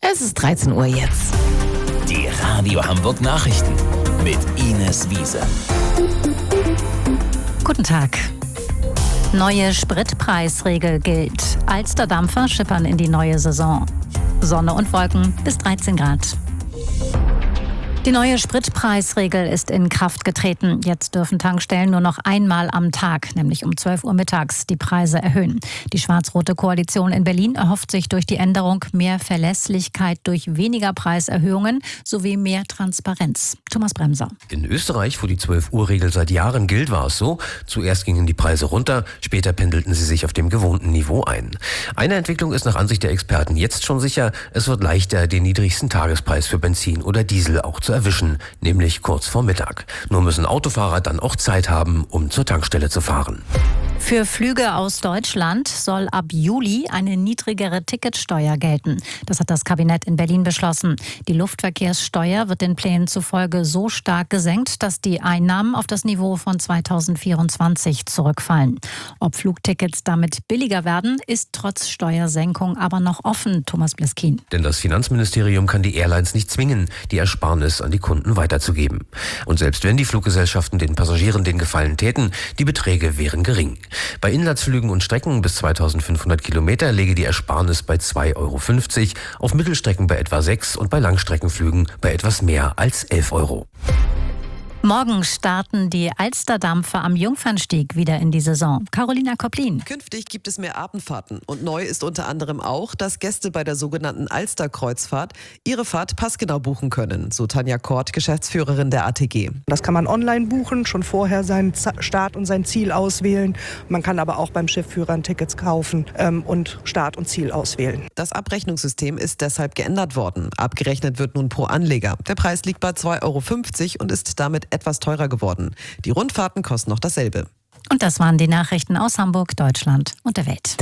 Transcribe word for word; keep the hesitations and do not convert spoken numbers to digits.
Es ist dreizehn Uhr jetzt. Die Radio Hamburg Nachrichten mit Ines Wiese. Guten Tag. Neue Spritpreisregel gilt. Alsterdampfer schippern in die neue Saison. Sonne und Wolken bis dreizehn Grad. Die neue Spritpreisregel ist in Kraft getreten. Jetzt dürfen Tankstellen nur noch einmal am Tag, nämlich um zwölf Uhr mittags, die Preise erhöhen. Die schwarz-rote Koalition in Berlin erhofft sich durch die Änderung mehr Verlässlichkeit durch weniger Preiserhöhungen sowie mehr Transparenz. Thomas Bremser. In Österreich, wo die zwölf Uhr Regel seit Jahren gilt, war es so: Zuerst gingen die Preise runter, später pendelten sie sich auf dem gewohnten Niveau ein. Eine Entwicklung ist nach Ansicht der Experten jetzt schon sicher: Es wird leichter, den niedrigsten Tagespreis für Benzin oder Diesel auch zu erwischen, nämlich kurz vor Mittag. Nur müssen Autofahrer dann auch Zeit haben, um zur Tankstelle zu fahren. Für Flüge aus Deutschland soll ab Juli eine niedrigere Ticketsteuer gelten. Das hat das Kabinett in Berlin beschlossen. Die Luftverkehrssteuer wird den Plänen zufolge so stark gesenkt, dass die Einnahmen auf das Niveau von zweitausendvierundzwanzig zurückfallen. Ob Flugtickets damit billiger werden, ist trotz Steuersenkung aber noch offen, Thomas Bliskin. Denn das Finanzministerium kann die Airlines nicht zwingen, die Ersparnis an die Kunden weiterzugeben. Und selbst wenn die Fluggesellschaften den Passagieren den Gefallen täten, die Beträge wären gering. Bei Inlandsflügen und Strecken bis zweitausendfünfhundert Kilometer läge die Ersparnis bei zwei Euro fünfzig, auf Mittelstrecken bei etwa sechs und bei Langstreckenflügen bei etwas mehr als elf Euro. Morgen starten die Alsterdampfer am Jungfernstieg wieder in die Saison. Carolina Koplin. Künftig gibt es mehr Abendfahrten. Und neu ist unter anderem auch, dass Gäste bei der sogenannten Alsterkreuzfahrt ihre Fahrt passgenau buchen können, so Tanja Kort, Geschäftsführerin der A T G. Das kann man online buchen, schon vorher seinen Start und sein Ziel auswählen. Man kann aber auch beim Schiffführer Tickets kaufen ähm, und Start und Ziel auswählen. Das Abrechnungssystem ist deshalb geändert worden. Abgerechnet wird nun pro Anleger. Der Preis liegt bei zwei Euro fünfzig und ist damit etwas teurer geworden. Die Rundfahrten kosten noch dasselbe. Und das waren die Nachrichten aus Hamburg, Deutschland und der Welt.